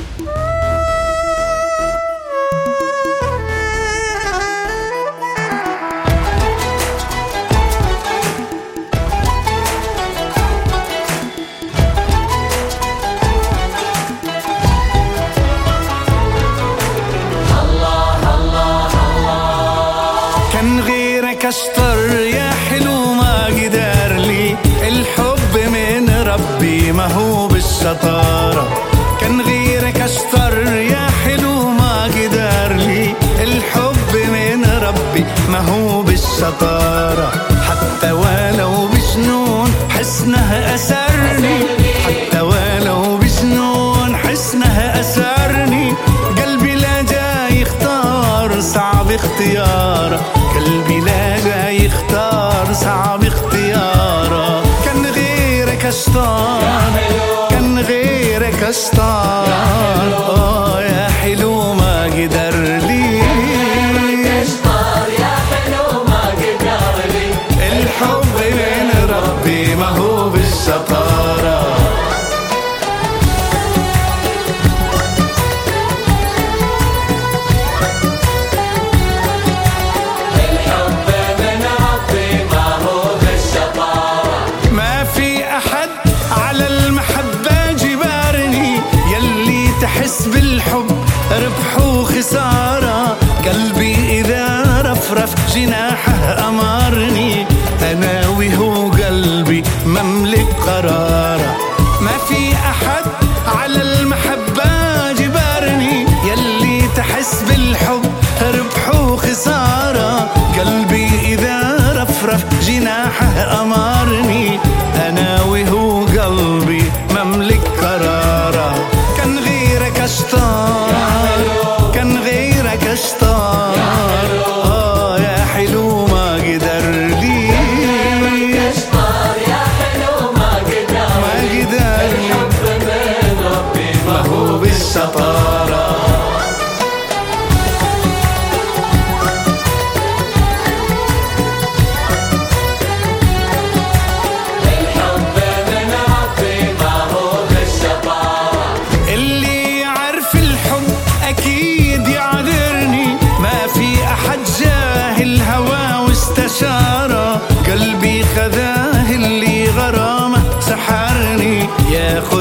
اشطر يا حلو ما قدر لي الحب من ربي ما هو بالشطارة. كان غيرك اشطر يا حلو ما قدر لي الحب من ربي ما هو بالشطارة. حتى ولو بجنون حسنها أسرني، حتى ولو بجنون حسنها أسرني. قلبي لا جاي يختار صعب اختياره، قلبي لا جاي يختار صعب اختياره. كان غيرك اشطار، كان غيرك اشطار يا حلو ما قدر لي. يا حلو ما قدر لي الحب من ربي ما هو بالشطارة. تحس بالحب ربح وخسارة، قلبي إذا رفرف جناحه أمرني. أنا وهو قلبي مملك قراره، ما في أحد على المحبة جبرني. يلي تحس بالحب ربح وخسارة، قلبي إذا رفرف جناحه أمرني. أنا وهو قلبي مملك قراره. كان غيرك اشطار، كان غيرك اشطار يا حلو ما قدر لي. يا حلو ما قدر الحب من ربي ما هو بالشطارة. قلبي خذاه اللي غرامه سحرني، ياخذ